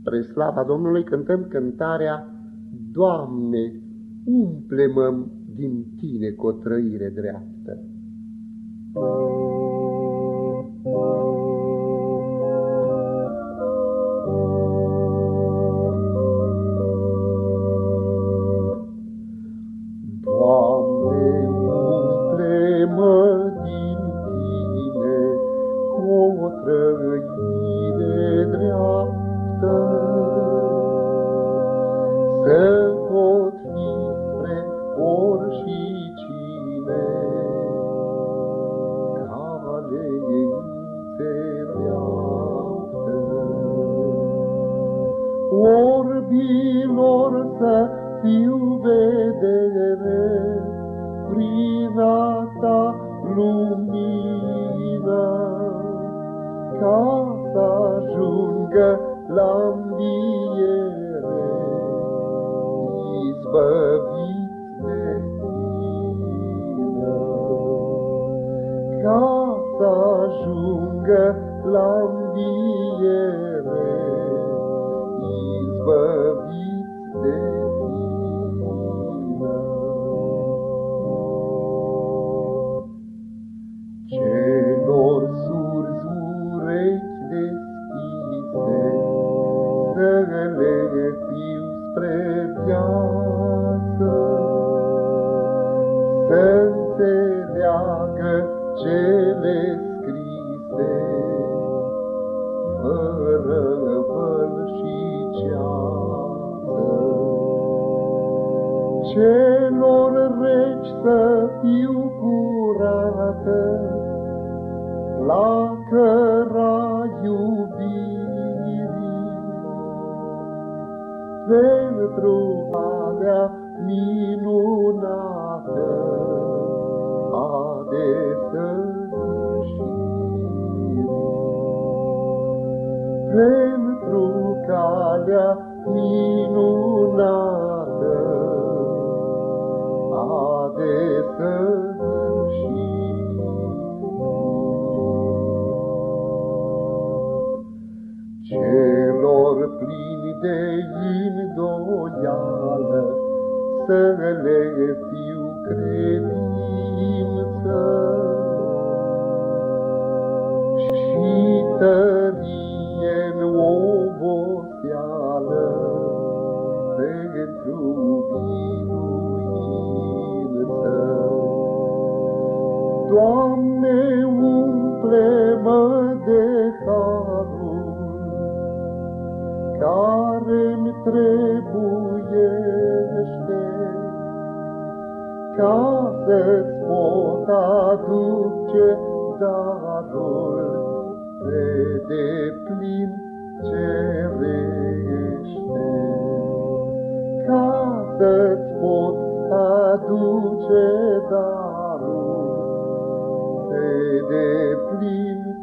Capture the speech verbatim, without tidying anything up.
Spre slava Domnului cântăm cântarea Doamne, umple-mă din Tine cu o trăire dreaptă. Doamne, umple-mă din Tine cu o trăire dreaptă, să pot fi spre oricine cale înțeleaptă. Orbilor să fiu vedere prin a Ta lumină, ca să ajungă la înviere, izbăvit de Tine, ca să ajungă la înviere, izbăvit de Tine. Celor surzi urechi deschise, să le fiu spre viață, să înțeleagă cele scrise, fără văl și ceață. Celor reci să fiu curată, flacăra iubirii, pentru calea minunată a desăvârșirii, pentru calea minunată a desăvârșirii. Celor plini de îndoială, să le fiu credință și tărie-n oboseală pentru biruință. Doamne, umple-mă de harul care-mi trebuiește, ca să-ți pot aduce darul pe deplin cerește, ca să-ți pot aduce darul pe deplin